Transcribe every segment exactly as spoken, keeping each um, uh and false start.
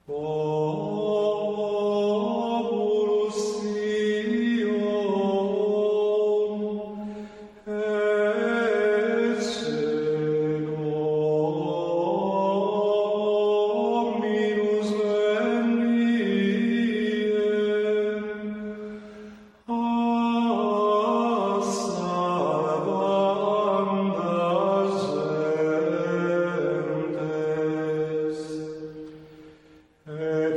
Obolus Sion, et Dominus veniem, a salvanda gentes, et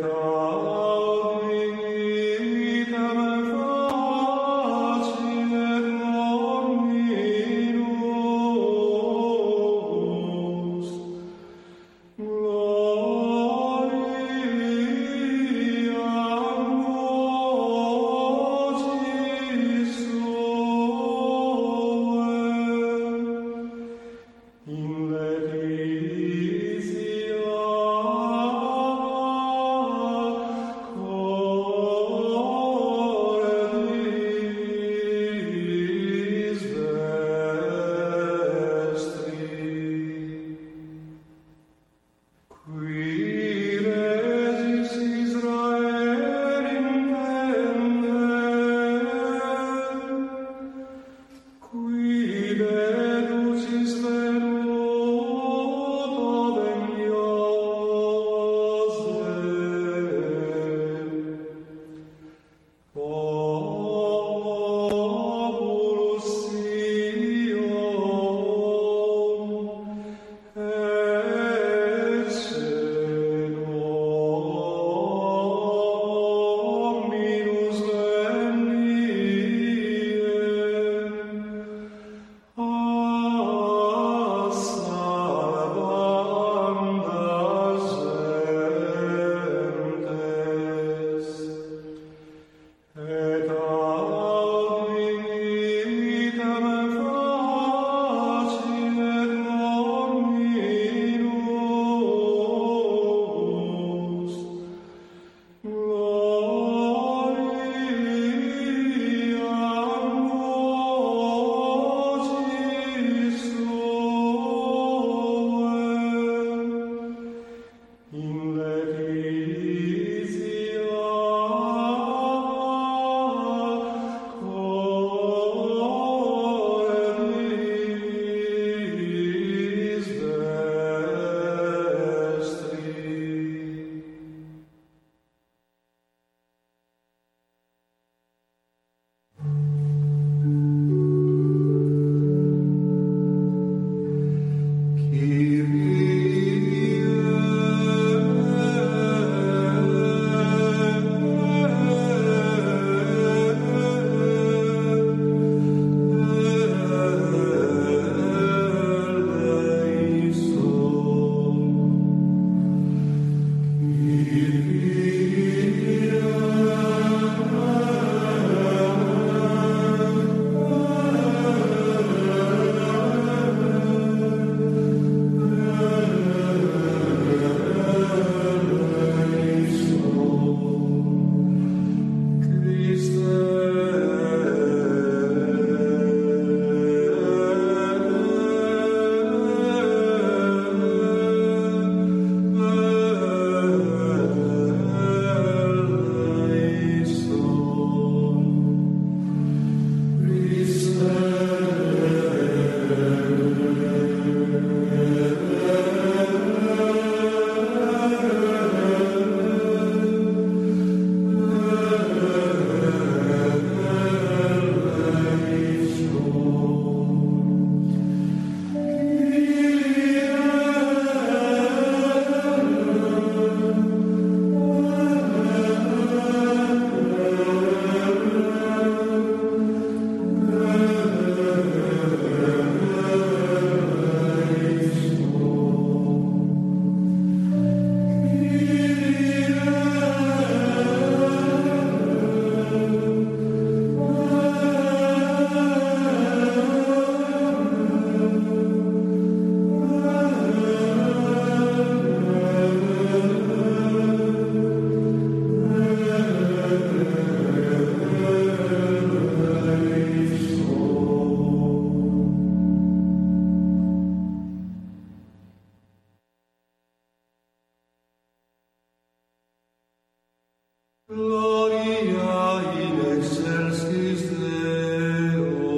Gloria in excelsis Deo,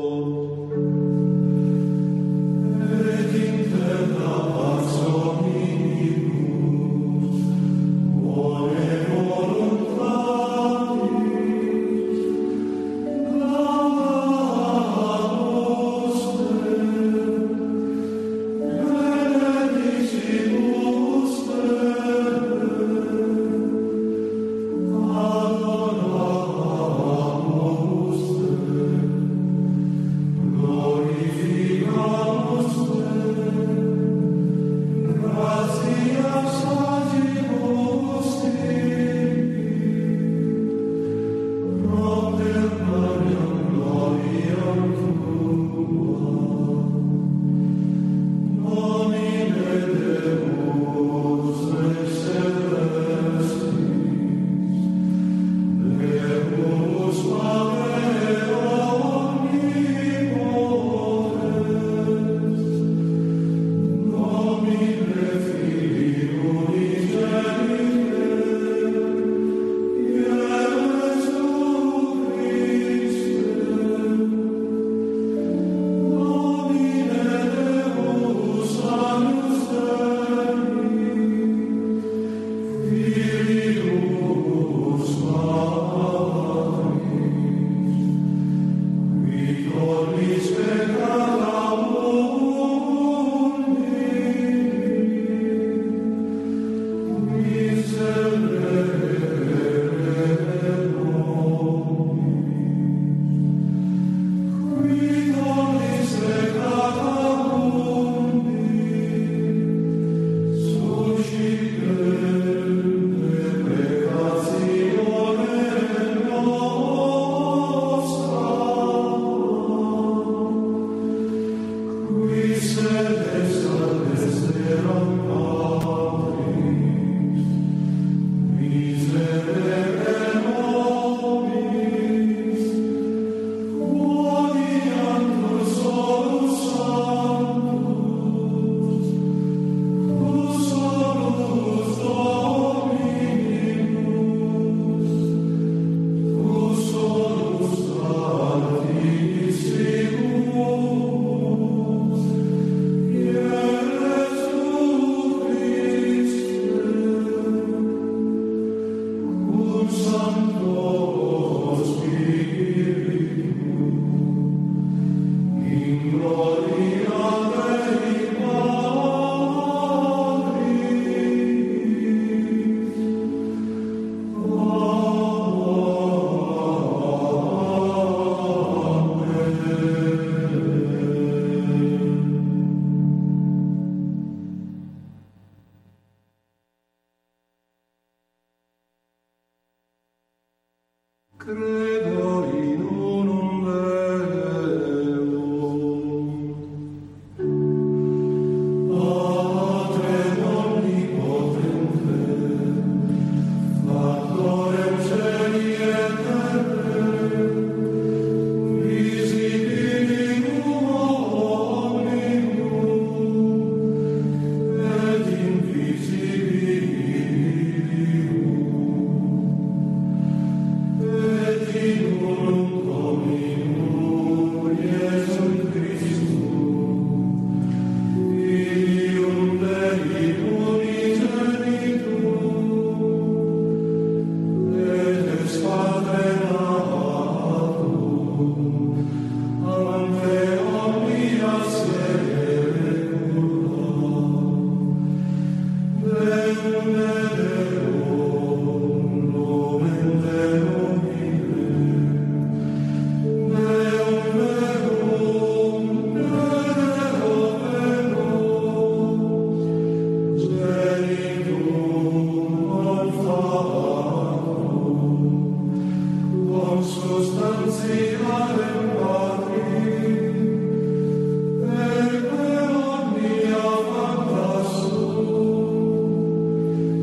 et in terra pax omnibus, bone voluntatis, laudamus Deum, benedicimus Deum, adoramus Deum, glorificamus Deum, gratias agimus tibi, propter Mariam gloriam tua, nomine Deus ex celestis, Deus Padre omnipotens, nomine Filii unigenite, Iesu Christe, nomine Deus Agnus Dei, Filius Maris, qui tollis peccata mundi, miserere nobis, qui tollis peccata mundi, suscipende peccatione nostra, qui sedes ad dexteram Patris, miserere nobis, quoniantur solus sanctus, tu solus Dominus, tu solus Artificius, Iesu Christe, cum Sancto Spiritu, in gloria Dei Credo in unum Deum, Patrem omnipotente, Factorem celi et terrae, visibilum omnium, et invisibilium, et in unum Dominum Iesum Christum, Filium Dei unigenitum, et ex Padre natum, ante omnia serie recurram, Deum Deum, nomen Deum ire, Deum Deum, Deum Deum, Genitum non factum, consubstantialem Patri, et per omnia facta sum,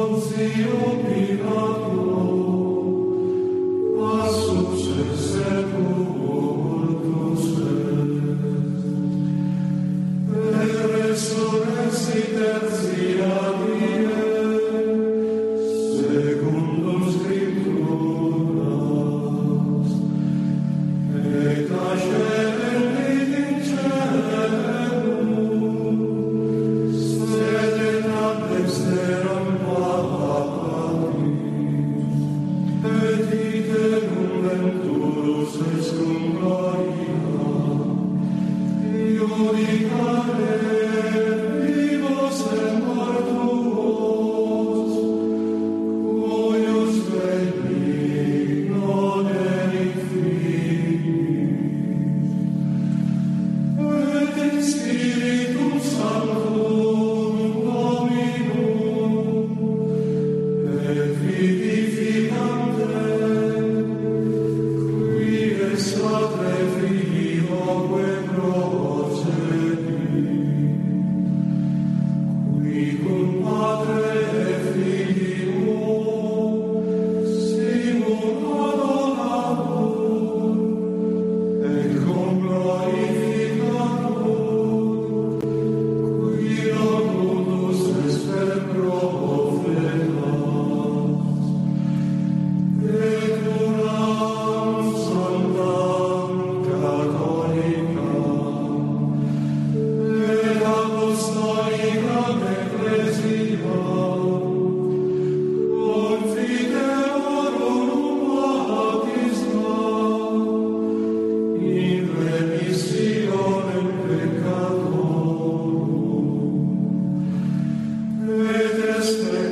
Est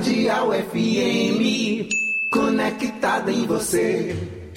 Cardeal F M, conectada em você.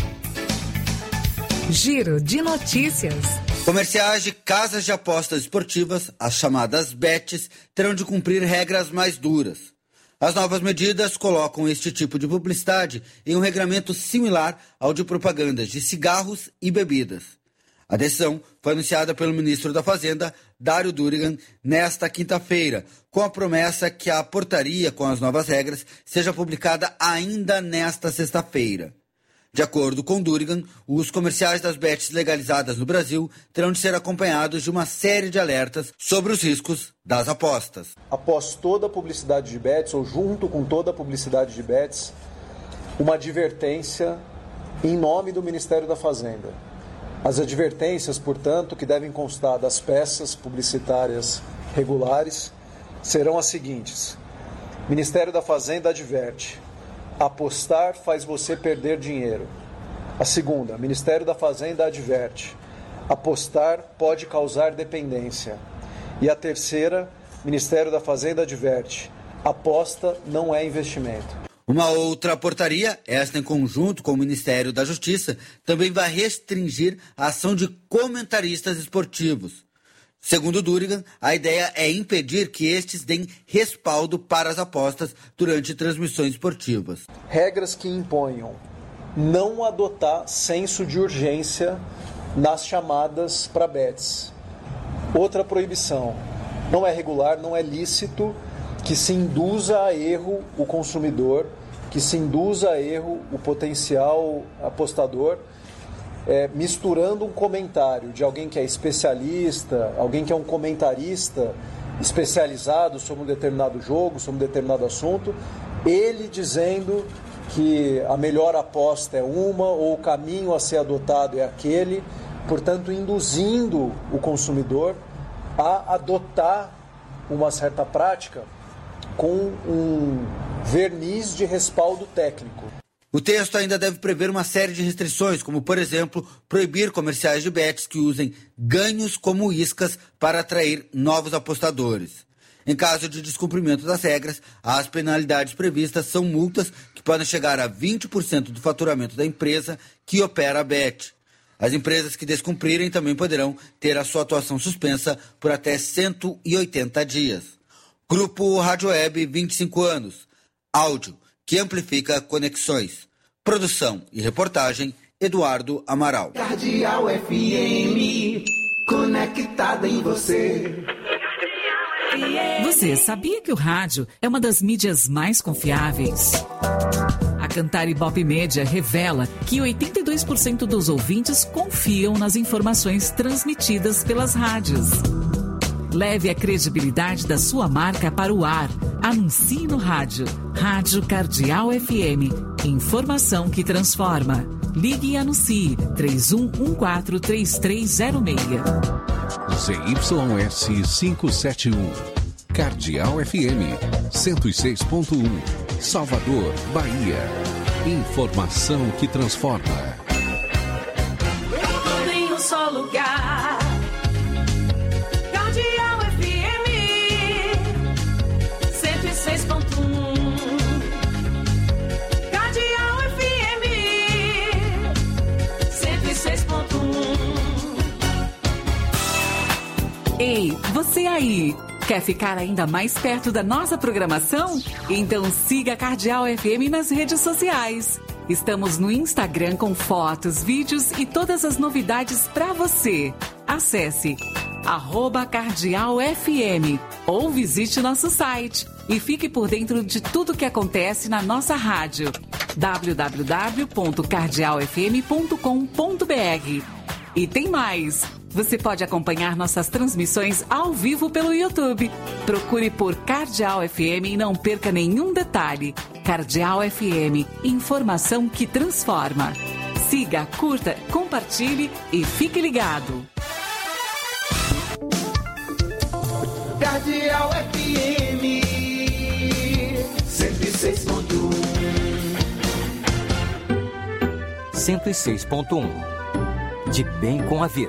Giro de notícias. Comerciais de casas de apostas esportivas, as chamadas bets, terão de cumprir regras mais duras. As novas medidas colocam este tipo de publicidade em um regramento similar ao de propagandas de cigarros e bebidas. A decisão foi anunciada pelo ministro da Fazenda, Dário Durigan, nesta quinta-feira, com a promessa que a portaria com as novas regras seja publicada ainda nesta sexta-feira. De acordo com Durigan, os comerciais das bets legalizadas no Brasil terão de ser acompanhados de uma série de alertas sobre os riscos das apostas. Após toda a publicidade de bets, ou junto com toda a publicidade de bets, uma advertência em nome do Ministério da Fazenda. As advertências, portanto, que devem constar das peças publicitárias regulares, serão as seguintes. Ministério da Fazenda adverte: apostar faz você perder dinheiro. A segunda, Ministério da Fazenda adverte: apostar pode causar dependência. E a terceira, Ministério da Fazenda adverte: aposta não é investimento. Uma outra portaria, esta em conjunto com o Ministério da Justiça, também vai restringir a ação de comentaristas esportivos. Segundo Durigan, a ideia é impedir que estes deem respaldo para as apostas durante transmissões esportivas. Regras que imponham não adotar senso de urgência nas chamadas para bets. Outra proibição: não é regular, não é lícito que se induza a erro o consumidor, que se induza a erro o potencial apostador, é, misturando um comentário de alguém que é especialista, alguém que é um comentarista especializado sobre um determinado jogo, sobre um determinado assunto, ele dizendo que a melhor aposta é uma ou o caminho a ser adotado é aquele, portanto induzindo o consumidor a adotar uma certa prática com um verniz de respaldo técnico. O texto ainda deve prever uma série de restrições, como, por exemplo, proibir comerciais de bets que usem ganhos como iscas para atrair novos apostadores. Em caso de descumprimento das regras, as penalidades previstas são multas que podem chegar a vinte por cento do faturamento da empresa que opera a bet. As empresas que descumprirem também poderão ter a sua atuação suspensa por até cento e oitenta dias. Grupo Rádio Web, vinte e cinco anos. Áudio que amplifica conexões. Produção e reportagem, Eduardo Amaral. Cardeal F M, conectada em você. Você sabia que o rádio é uma das mídias mais confiáveis? A Cantar Ibope Média revela que oitenta e dois por cento dos ouvintes confiam nas informações transmitidas pelas rádios. Leve a credibilidade da sua marca para o ar. Anuncie no rádio. Rádio Cardeal F M. Informação que transforma. Ligue e anuncie. três um um quatro, três três zero seis. Z Y S quinhentos e setenta e um. Cardeal F M. cento e seis ponto um. Salvador, Bahia. Informação que transforma. Tudo em um só lugar. Ei, você aí! Quer ficar ainda mais perto da nossa programação? Então siga a Cardeal F M nas redes sociais. Estamos no Instagram com fotos, vídeos e todas as novidades para você. Acesse arroba Cardeal F M ou visite nosso site e fique por dentro de tudo que acontece na nossa rádio. w w w ponto cardeal f m ponto com ponto b r. E tem mais! Você pode acompanhar nossas transmissões ao vivo pelo YouTube. Procure por Cardeal F M e não perca nenhum detalhe. Cardeal F M, informação que transforma. Siga, curta, compartilhe e fique ligado. Cardeal F M cento e seis ponto um. cento e seis ponto um. De bem com a vida.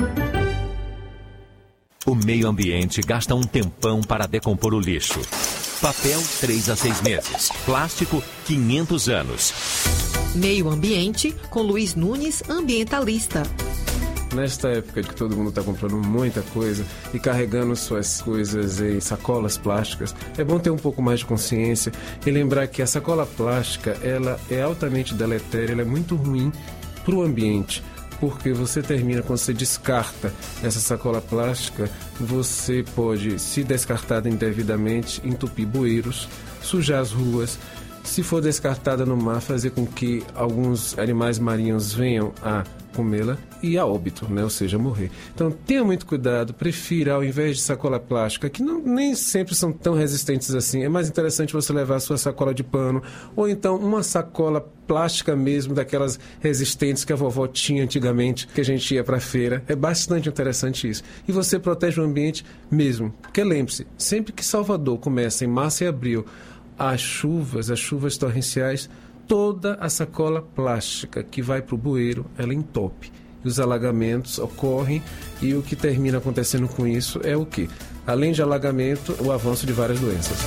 O meio ambiente gasta um tempão para decompor o lixo. Papel, três a seis meses. Plástico, quinhentos anos. Meio Ambiente, com Luiz Nunes, ambientalista. Nesta época de que todo mundo está comprando muita coisa e carregando suas coisas em sacolas plásticas, é bom ter um pouco mais de consciência e lembrar que a sacola plástica, ela é altamente deletéria, ela é muito ruim para o ambiente, porque você termina, quando você descarta essa sacola plástica, você pode, se descartada indevidamente, entupir bueiros, sujar as ruas. Se for descartada no mar, fazer com que alguns animais marinhos venham a comê-la e a óbito, né? Ou seja, morrer. Então, tenha muito cuidado, prefira, ao invés de sacola plástica, que não, nem sempre são tão resistentes assim, é mais interessante você levar a sua sacola de pano, ou então uma sacola plástica mesmo, daquelas resistentes que a vovó tinha antigamente, que a gente ia para a feira. É bastante interessante isso. E você protege o ambiente mesmo. Porque lembre-se, sempre que Salvador começa em março e abril, as chuvas, as chuvas torrenciais, toda a sacola plástica que vai para o bueiro, ela entope. E os alagamentos ocorrem, e o que termina acontecendo com isso é o quê? Além de alagamento, o avanço de várias doenças.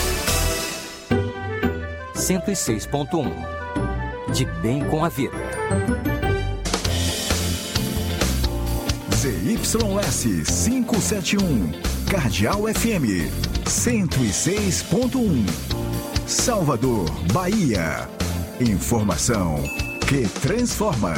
cento e seis ponto um. De bem com a vida. Z Y S quinhentos e setenta e um, Cardeal F M, cento e seis ponto um. Salvador, Bahia. Informação que transforma.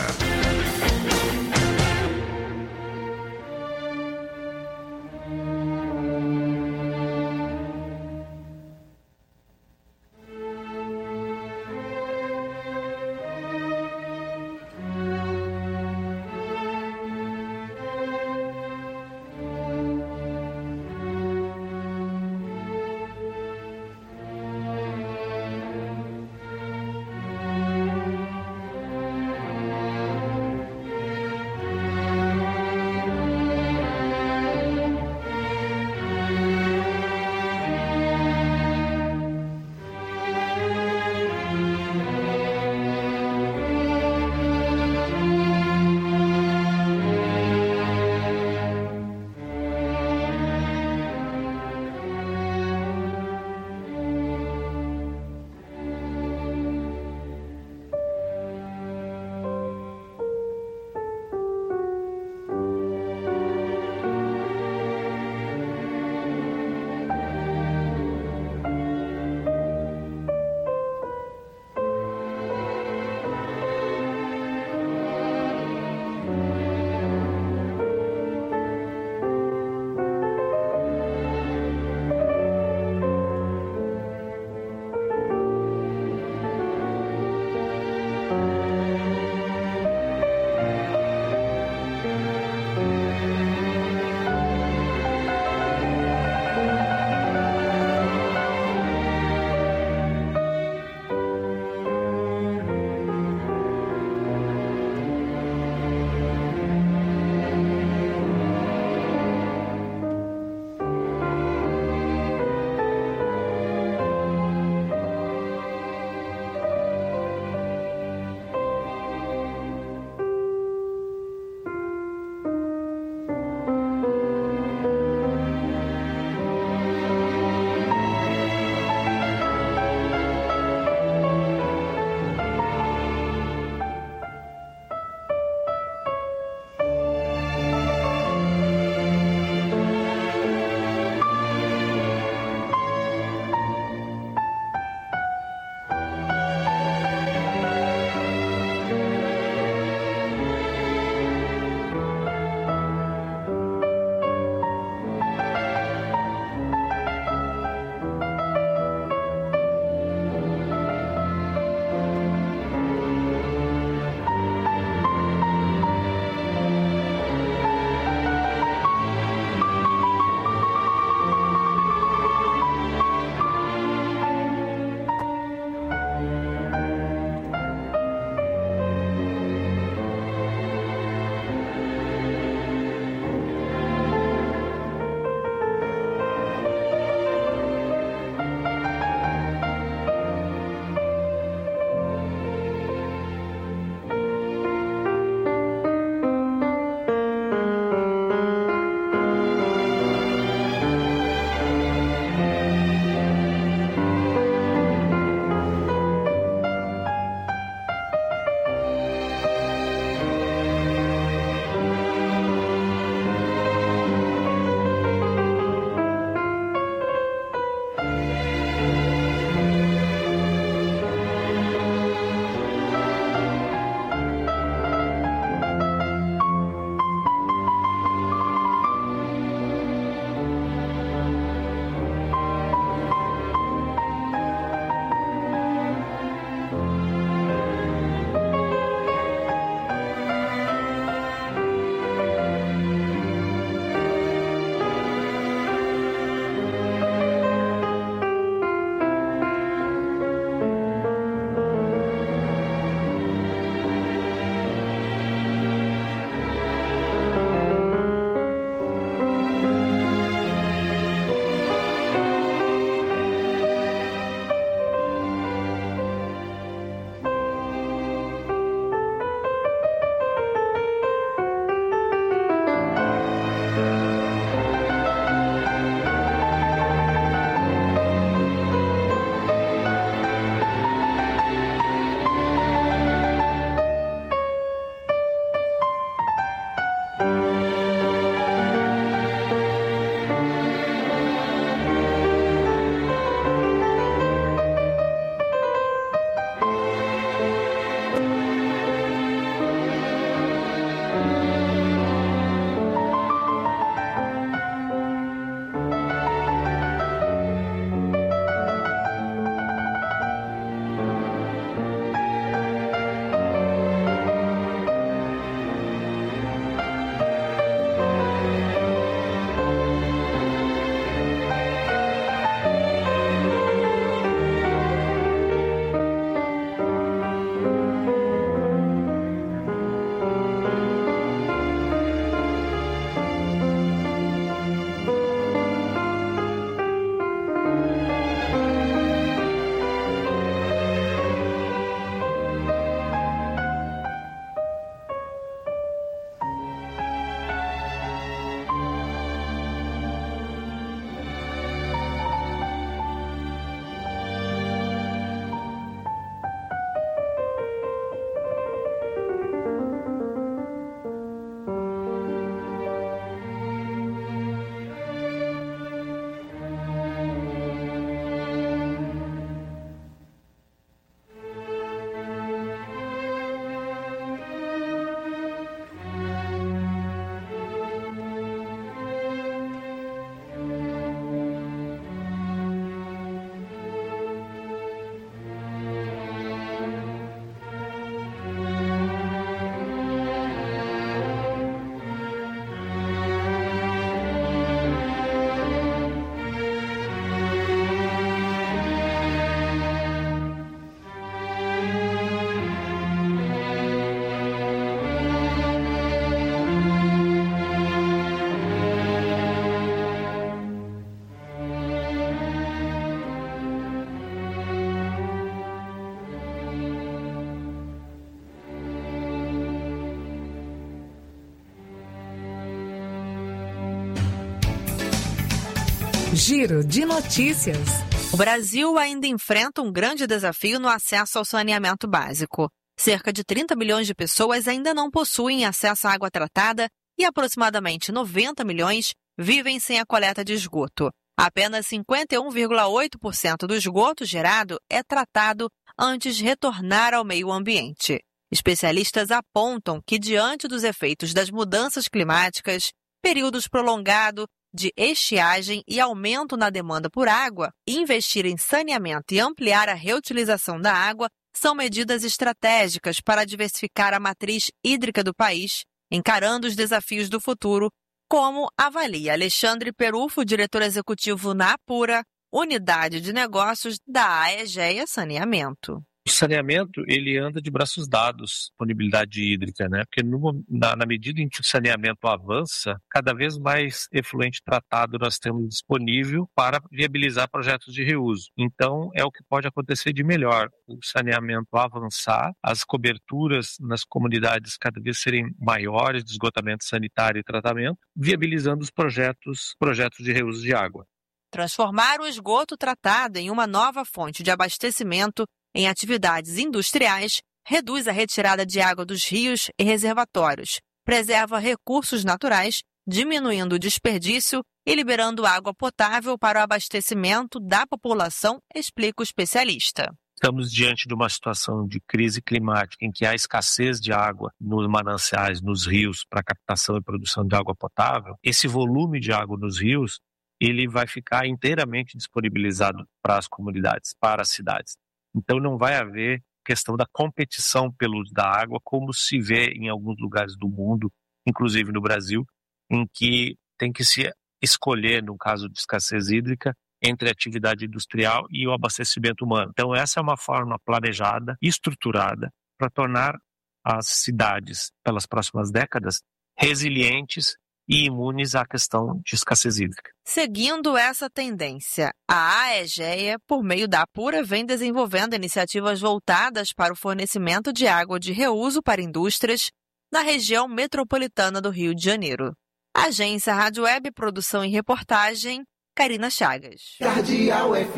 Giro de notícias. O Brasil ainda enfrenta um grande desafio no acesso ao saneamento básico. Cerca de trinta milhões de pessoas ainda não possuem acesso à água tratada e aproximadamente noventa milhões vivem sem a coleta de esgoto. Apenas cinquenta e um vírgula oito por cento do esgoto gerado é tratado antes de retornar ao meio ambiente. Especialistas apontam que, diante dos efeitos das mudanças climáticas, períodos prolongados de estiagem e aumento na demanda por água, investir em saneamento e ampliar a reutilização da água são medidas estratégicas para diversificar a matriz hídrica do país, encarando os desafios do futuro, como avalia Alexandre Perufo, diretor executivo na Apura, unidade de negócios da Aegea Saneamento. O saneamento, ele anda de braços dados, disponibilidade hídrica, né? Porque no, na, na medida em que o saneamento avança, cada vez mais efluente tratado nós temos disponível para viabilizar projetos de reuso. Então, é o que pode acontecer de melhor. O saneamento avançar, as coberturas nas comunidades cada vez serem maiores de esgotamento sanitário e tratamento, viabilizando os projetos, projetos de reuso de água. Transformar o esgoto tratado em uma nova fonte de abastecimento em atividades industriais, reduz a retirada de água dos rios e reservatórios, preserva recursos naturais, diminuindo o desperdício e liberando água potável para o abastecimento da população, explica o especialista. Estamos diante de uma situação de crise climática em que há escassez de água nos mananciais, nos rios, para captação e produção de água potável. Esse volume de água nos rios, ele vai ficar inteiramente disponibilizado para as comunidades, para as cidades. Então não vai haver questão da competição pelo uso da água, como se vê em alguns lugares do mundo, inclusive no Brasil, em que tem que se escolher, no caso de escassez hídrica, entre a atividade industrial e o abastecimento humano. Então essa é uma forma planejada, estruturada, para tornar as cidades, pelas próximas décadas, resilientes e imunes à questão de escassez hídrica. Seguindo essa tendência, a Aegea, por meio da Apura, vem desenvolvendo iniciativas voltadas para o fornecimento de água de reuso para indústrias na região metropolitana do Rio de Janeiro. Agência Rádio Web, produção e reportagem, Karina Chagas. Cardeal F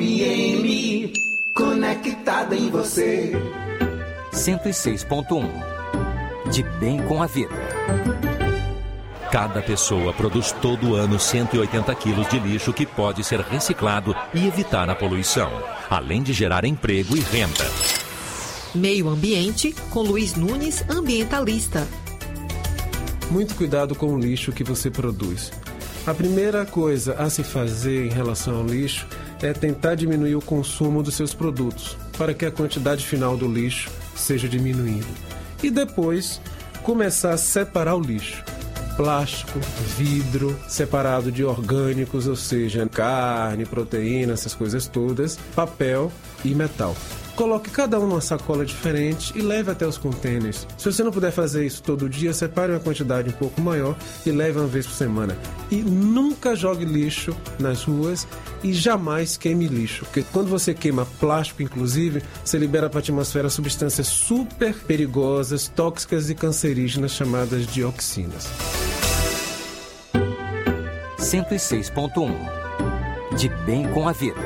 M, conectada em você. cento e seis ponto um. De bem com a vida. Cada pessoa produz todo ano cento e oitenta quilos de lixo que pode ser reciclado e evitar a poluição, além de gerar emprego e renda. Meio Ambiente, com Luiz Nunes, ambientalista. Muito cuidado com o lixo que você produz. A primeira coisa a se fazer em relação ao lixo é tentar diminuir o consumo dos seus produtos, para que a quantidade final do lixo seja diminuída. E depois, começar a separar o lixo. Plástico, vidro, separado de orgânicos, ou seja, carne, proteína, essas coisas todas, papel e metal. Coloque cada um numa sacola diferente e leve até os contêineres. Se você não puder fazer isso todo dia, separe uma quantidade um pouco maior e leve uma vez por semana. E nunca jogue lixo nas ruas e jamais queime lixo. Porque quando você queima plástico, inclusive, você libera para a atmosfera substâncias super perigosas, tóxicas e cancerígenas chamadas dioxinas. cento e seis ponto um. De bem com a vida.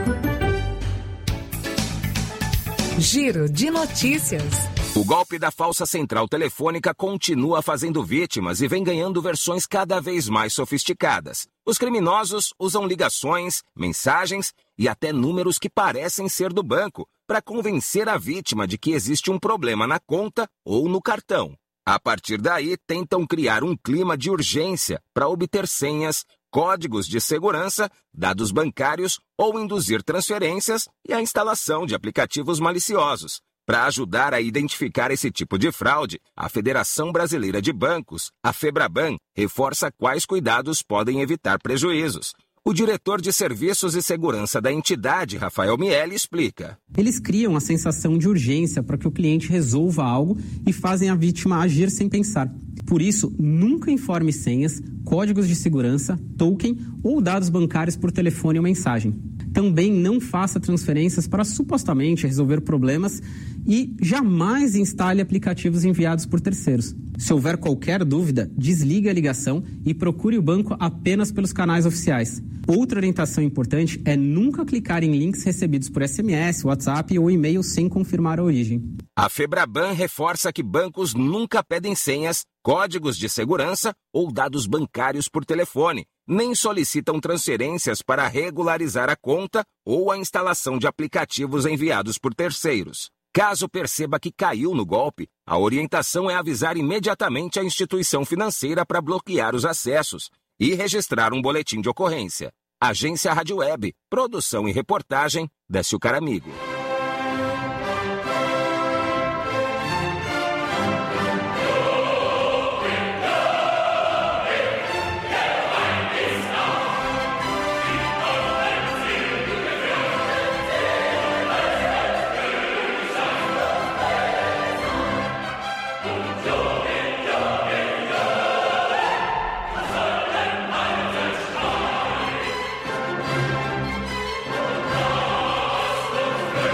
Giro de notícias. O golpe da falsa central telefônica continua fazendo vítimas e vem ganhando versões cada vez mais sofisticadas. Os criminosos usam ligações, mensagens e até números que parecem ser do banco para convencer a vítima de que existe um problema na conta ou no cartão. A partir daí, tentam criar um clima de urgência para obter senhas, códigos de segurança, dados bancários ou induzir transferências e a instalação de aplicativos maliciosos. Para ajudar a identificar esse tipo de fraude, a Federação Brasileira de Bancos, a FEBRABAN, reforça quais cuidados podem evitar prejuízos. O diretor de Serviços e Segurança da entidade, Rafael Miele, explica. Eles criam a sensação de urgência para que o cliente resolva algo e fazem a vítima agir sem pensar. Por isso, nunca informe senhas, códigos de segurança, token ou dados bancários por telefone ou mensagem. Também não faça transferências para supostamente resolver problemas e jamais instale aplicativos enviados por terceiros. Se houver qualquer dúvida, desligue a ligação e procure o banco apenas pelos canais oficiais. Outra orientação importante é nunca clicar em links recebidos por S M S, WhatsApp ou e-mail sem confirmar a origem. A Febraban reforça que bancos nunca pedem senhas, códigos de segurança ou dados bancários por telefone, nem solicitam transferências para regularizar a conta ou a instalação de aplicativos enviados por terceiros. Caso perceba que caiu no golpe, a orientação é avisar imediatamente a instituição financeira para bloquear os acessos e registrar um boletim de ocorrência. Agência Rádio Web, produção e reportagem, Décio Caramigo. Amen.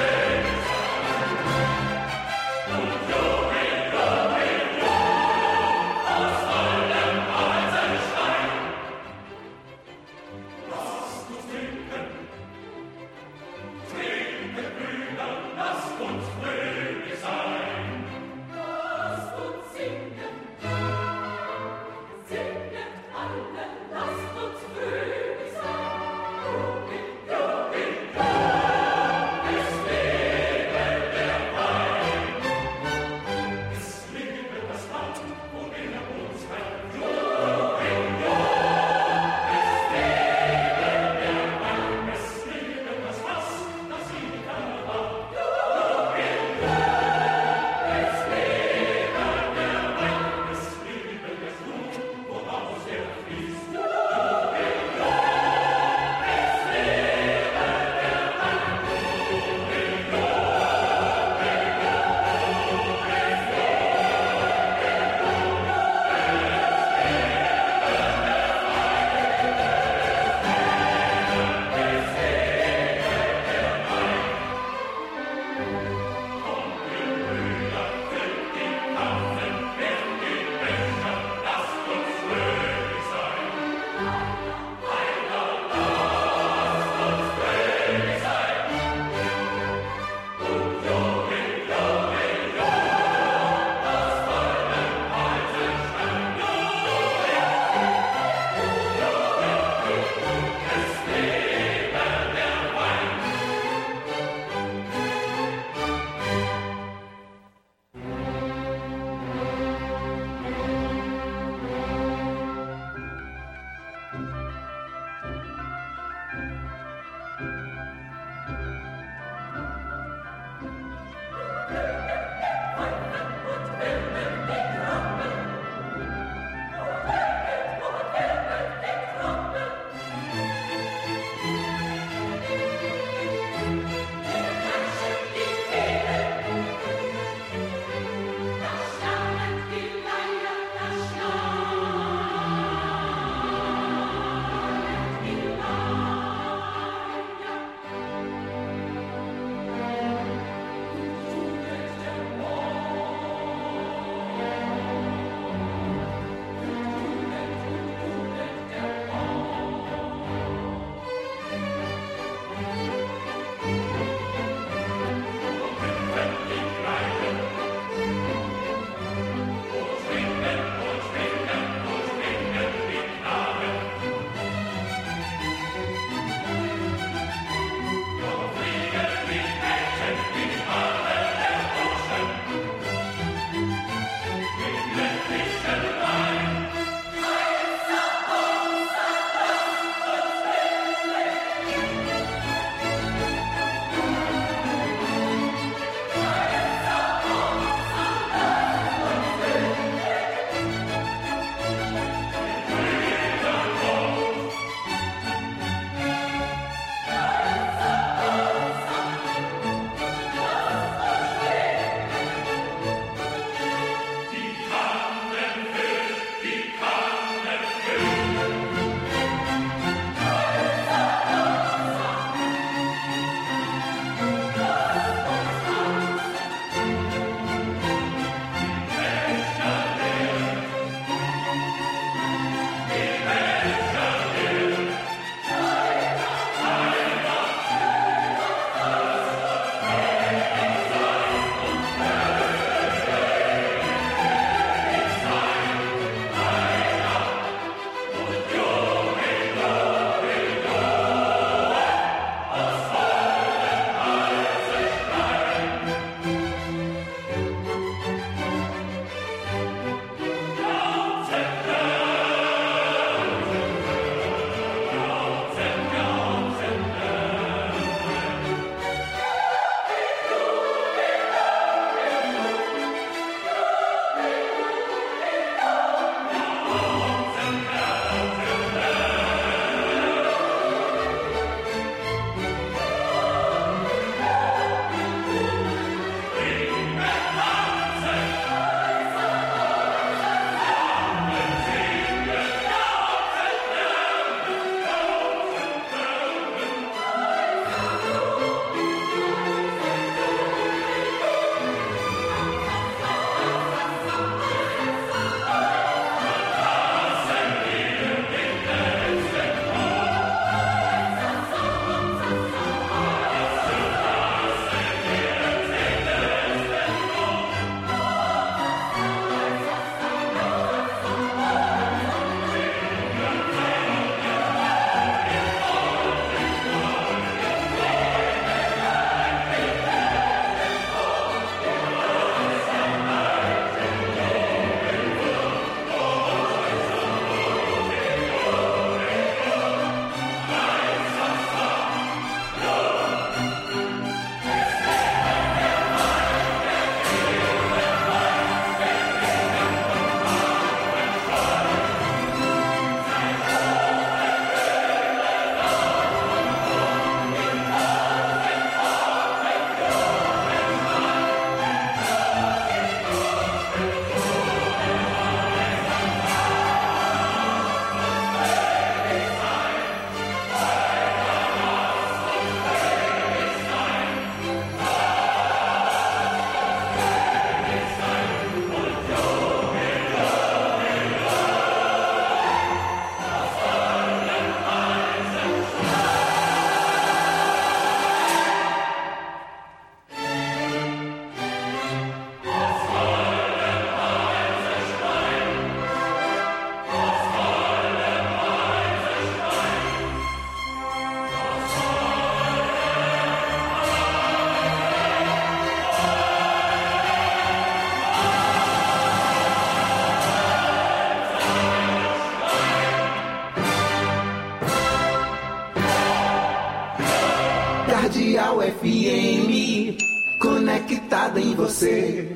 Cardeal F M, conectada em você.